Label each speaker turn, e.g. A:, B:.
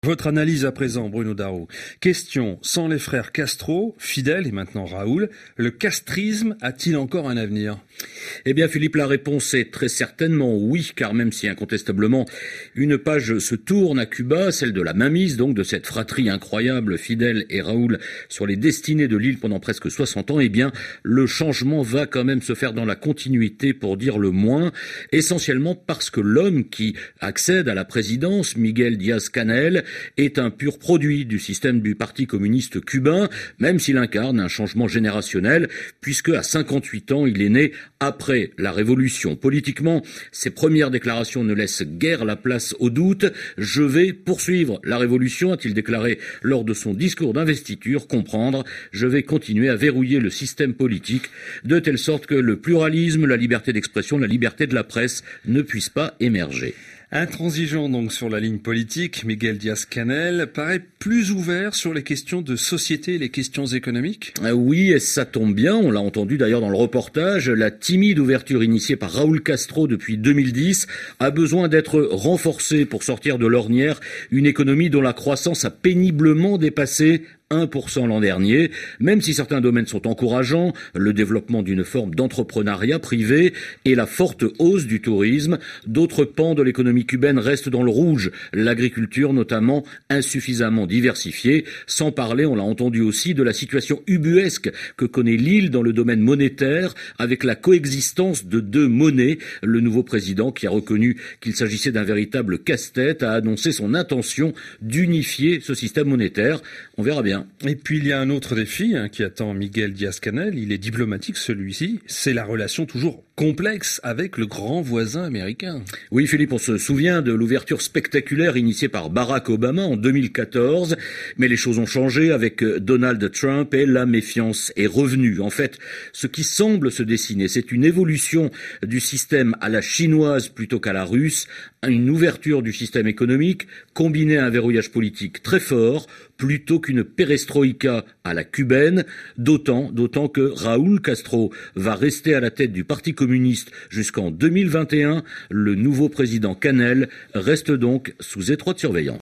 A: Votre analyse à présent, Bruno Darroux. Question, sans les frères Castro, Fidel et maintenant Raoul, le castrisme a-t-il encore un avenir ?
B: Eh bien Philippe, la réponse est très certainement oui, car même si incontestablement une page se tourne à Cuba, celle de la mainmise donc de cette fratrie incroyable, Fidel et Raoul, sur les destinées de l'île pendant presque 60 ans, eh bien le changement va quand même se faire dans la continuité pour dire le moins, essentiellement parce que l'homme qui accède à la présidence, Miguel Díaz-Canel, est un pur produit du système du Parti communiste cubain, même s'il incarne un changement générationnel, puisque à 58 ans, il est né après la Révolution. Politiquement, ses premières déclarations ne laissent guère la place au doute. « Je vais poursuivre la Révolution », a-t-il déclaré lors de son discours d'investiture, comprendre « Je vais continuer à verrouiller le système politique de telle sorte que le pluralisme, la liberté d'expression, la liberté de la presse ne puissent pas émerger ».
A: Intransigeant donc sur la ligne politique, Miguel Díaz-Canel paraît plus ouvert sur les questions de société et les questions économiques.
B: Oui, et ça tombe bien, on l'a entendu d'ailleurs dans le reportage, la timide ouverture initiée par Raúl Castro depuis 2010 a besoin d'être renforcée pour sortir de l'ornière une économie dont la croissance a péniblement dépassé 1% l'an dernier, même si certains domaines sont encourageants, le développement d'une forme d'entrepreneuriat privé et la forte hausse du tourisme, d'autres pans de l'économie cubaine restent dans le rouge, l'agriculture notamment insuffisamment diversifiée, sans parler, on l'a entendu aussi, de la situation ubuesque que connaît l'île dans le domaine monétaire, avec la coexistence de deux monnaies. Le nouveau président, qui a reconnu qu'il s'agissait d'un véritable casse-tête, a annoncé son intention d'unifier ce système monétaire. On verra bien.
A: Et puis il y a un autre défi qui attend Miguel Díaz-Canel, il est diplomatique celui-ci, c'est la relation toujours complexe avec le grand voisin américain.
B: Oui Philippe, on se souvient de l'ouverture spectaculaire initiée par Barack Obama en 2014, mais les choses ont changé avec Donald Trump et la méfiance est revenue. En fait, ce qui semble se dessiner, c'est une évolution du système à la chinoise plutôt qu'à la russe, une ouverture du système économique combinée à un verrouillage politique très fort, plutôt qu'une perestroïka à la cubaine, d'autant que Raúl Castro va rester à la tête du Parti communiste jusqu'en 2021. Le nouveau président Canel reste donc sous étroite surveillance.